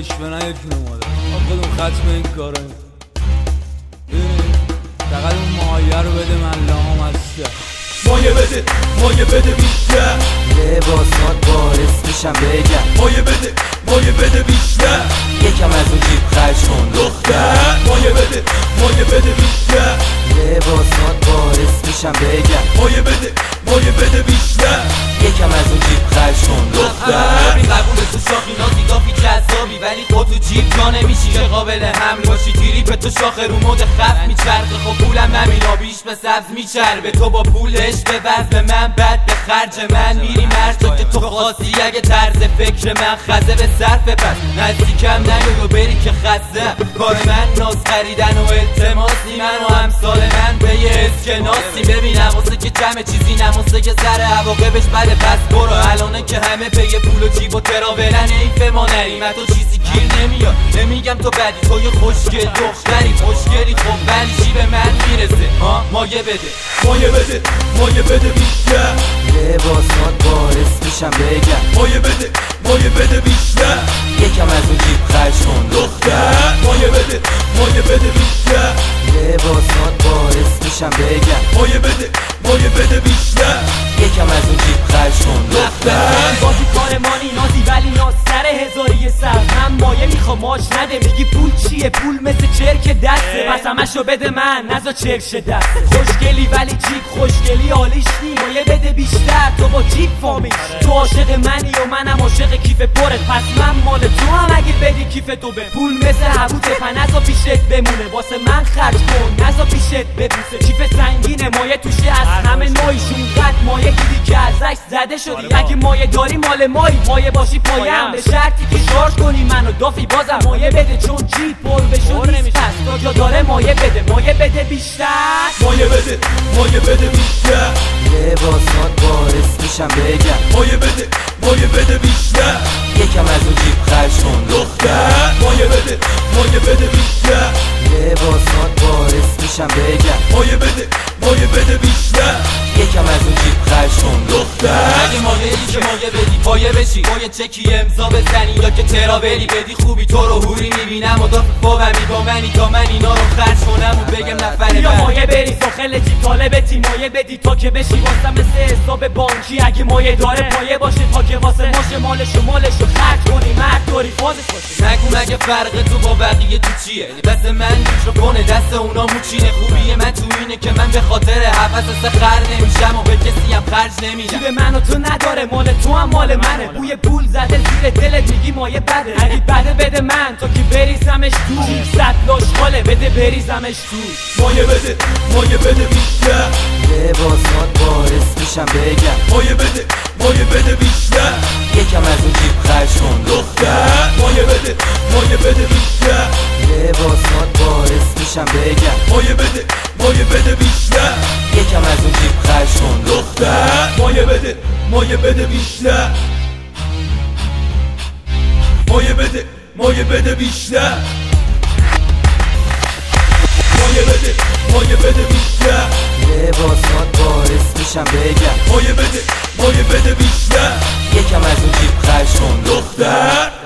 اشوه نه یک نماده خودمون ختم این کاره فقط اون مایه رو بده من لام هسته مایه بده بیشتر لباسات باعث میشم بگم مایه بده بیشتر یکم از اون جیب خرج کن دختر مایه بده بیشتر لباسات باعث میشم بگم مایه بده بیشتر یکم از اون جیب خرج کن دختر بی قبول تو شاخی نازی گافی جذابی ولی خود تو جیب جا نمیشی که قابل حمل باشی تیری به تو شاخ رو مد خف میچرخه خب پولم همین آبیش به سبز میچربه تو با پولش به وزن من بد به خرج من میری مرد که تو خاصی اگه طرز فکر من خزه به صرف پس نزدیکم نیو بری که خزه کار من ناز خریدن و التماسی من و امثال من به یه اسکناسی ببینم واسه که جمع چیزی نماسه که سر عواقبش بده پس برو الانه که همه به یه پول و جیب و تراولن ایف ما نریم تو چیزی گیر نمیاد نمیگم تو بدی تو یه خوشگل دختری خوشگلی خب ولی چی به من میرسه مایه بده بیشتر لباسات باعث میشم بگم مایه بده بیشتر یکم از اون جیب خرج کن دختر مایه بده بیشتر لباسات باعث میشم بگم مایه بده بیشتر یکم از اون جیب خرج کن دختر بازی کار مانی نازی ولی ناز سر هزاری سر من مایه میخوام آش نده میگی پول چیه پول مثل چرک دسته پس همشو بده من نزا چرش دست خوشگلی ولی جیب خوشگلی حالیش نی مایه بده بیشتر تو با جیب فامیل تو عاشق منی و منم عاشق کیف پرت پس من مال تو هم اگه بدی کیف تو به پول مثل حبوته نزا پیشت بمونه واسه من خرج کن نزا پیشت ببوسه کیف سنگینه مایه توشه از همه نوعیشون قد مایه گیری که از عکس زده شدی اگه مایه داری مال مایی مایه باشی پایم به شرطی که شارژ کنی منو دافی بازم مایه بده چون جیب پر بشو نیست پس تا جا داره مایه بده بیشتر مایه بده بیشتر لباسات باعث میشم بگم مایه بده بیشتر یکم از اون جیب خرج کن دختر مایه بده بیشتر لباسات باعث میشم بگم مایه بده بیشتر یکم از اون جیب خرج کن دختر اگه مایه‌ای که مایه بدی پایه بشی مایه چکی امضا بزنی یا که تراولی بدی خوبی تو رو هوری میبینم و دافت فاومی با منی تا من اینا رو خرج کنم و بگم نفر یا مایه بری ساخل جیب طالبتی مایه بدی تا که بشی واسه مثل حساب بانکی اگه مایه داره پایه باشه تا که واسه ماشه مالشو خرج کنی مرد داری فازش باشه نگو مگه فرق تو با بقیه تو چیه دست من میکروفون دست اونا موچینه خوبیه من تو اینه که من به خاطر حوث خر نمیشم و به کسی هم خرج نمیدم جیب منو تو نداره مال تو هم مال منه بوی پول زده زیر دلت میگی مایه بده اگه بده من تا که بریزمش تو جیب صد لاش خاله بده بریزمش تو مایه بده بیشتر لباسات باعث میشم بگم مایه بده بیشتر یکم از اون جیب خرج کن دختر مایه بده بیشتر لباسات باعث میشم بگم مایه بده بیشتر یکم از اون جیب خرج کن دختر مایه بده بیشتر مایه بده بیشتر مایه بده بیشتر لباسات باعث میشم بگم مایه بده بیشتر یکم از اون جیب خرج کن دختر